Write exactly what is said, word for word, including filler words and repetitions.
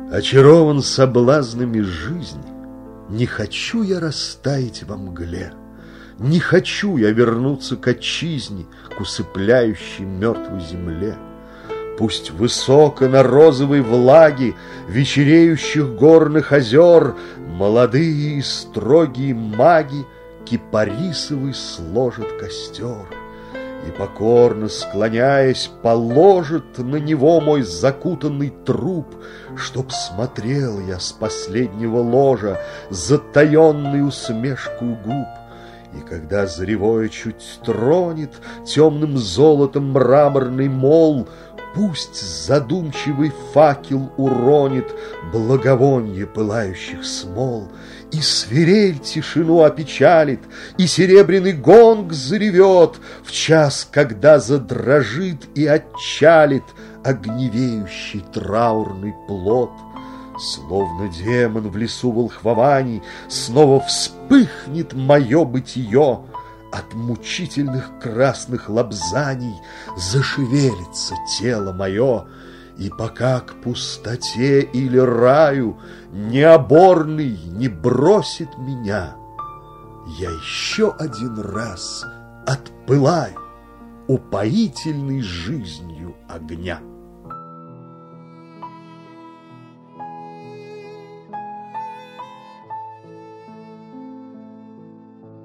Очарован соблазнами жизни, не хочу я растаять во мгле, не хочу я вернуться к отчизне, к усыпляющей мертвой земле. Пусть высоко на розовой влаге вечереющих горных озер молодые и строгие маги кипарисовый сложат костер. И, покорно склоняясь, положит на него мой закутанный труп, чтоб смотрел я с последнего ложа затаенной усмешкою губ. И когда заревое чуть тронет темным золотом мраморный мол, пусть задумчивый факел уронит благовонье пылающих смол, и свирель тишину опечалит, и серебряный гонг заревет в час, когда задрожит и отчалит огневеющий траурный плод. Словно демон в лесу волхвований снова вспыхнет мое бытие, от мучительных красных лобзаний зашевелится тело мое. И пока к пустоте или раю необорный не бросит меня, я еще один раз отпылаю упоительной жизнью огня.